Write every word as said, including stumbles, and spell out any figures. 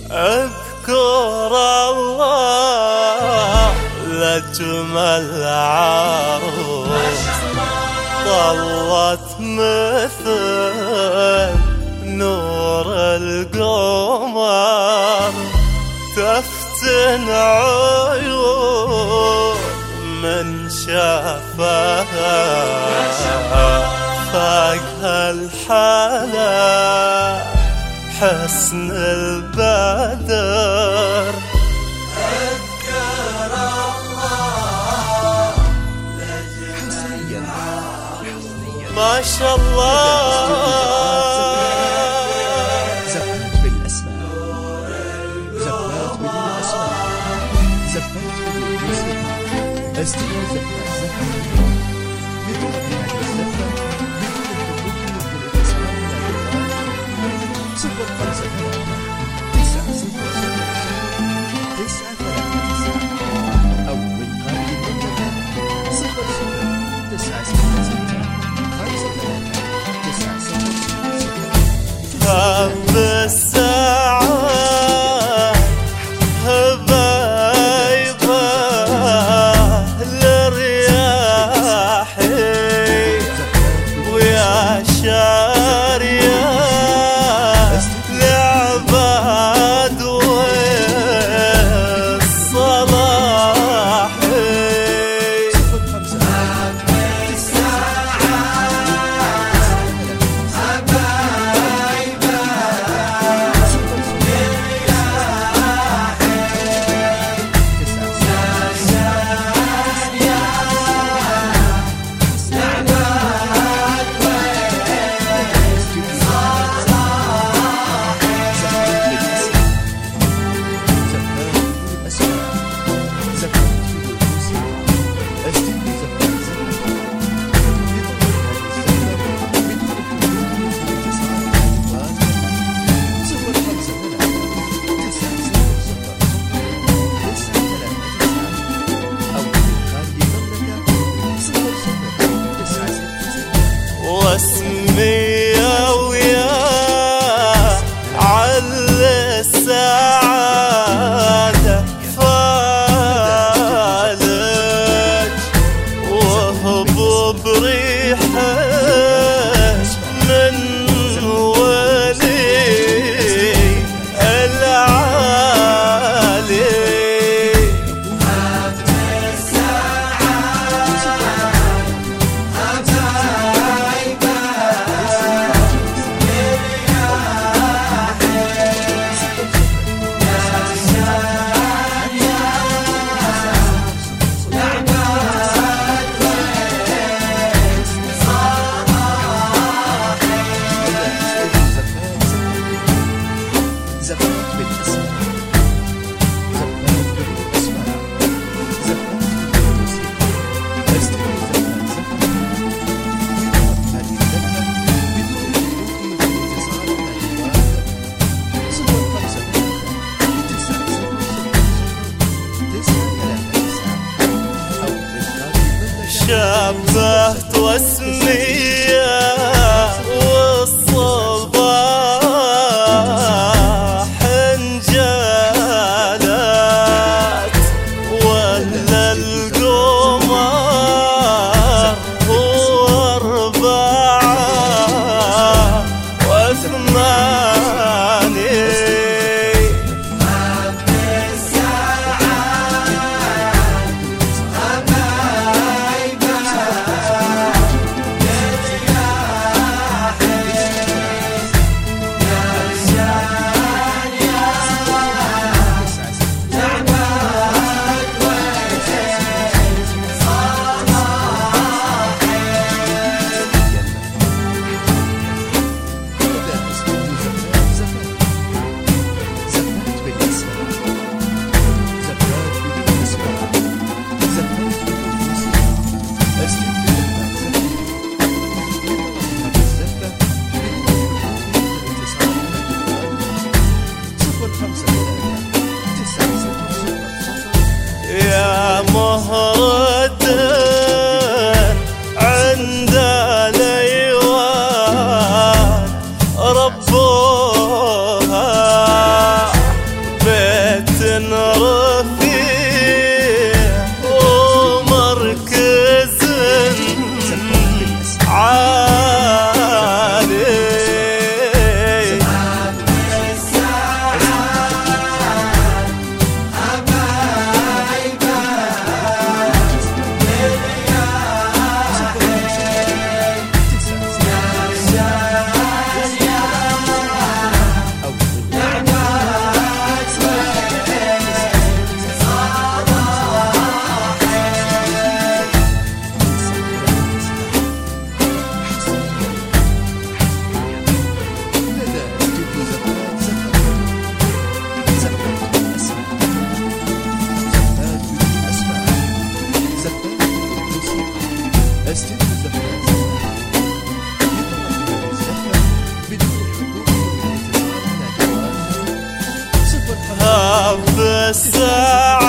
اذكر الله لأجمل عروس طلت مثل نور القمر، تفتن عيون من شافها فاقها الحلا حسن البدر. أذكر الله ما شاء الله زفات بالأسماء، زفات بدون أسماء، زفات بدون موسيقى، أستمع زفات زفات بدون هذه الزفة بدون الحضور ممكن الاتصال إلى الجوال صفر خمسة ثلاثة تسعة صفر صفر تسعة ثلاثة تسعة أو من خارج المملكة صفر صفر تسعة ستة ستة خمسة ثلاثة تسعة صفر صفر. هب الساعات هبايبه للرياحي ويا شاريه لعباد والصلاحي. واسمي ويا عل السعادة فالج وهبوا بريحه من ولي العالي. شبهت واسمية والصباح انجلت ولا القمر هو أربعة وثمانية. الساعة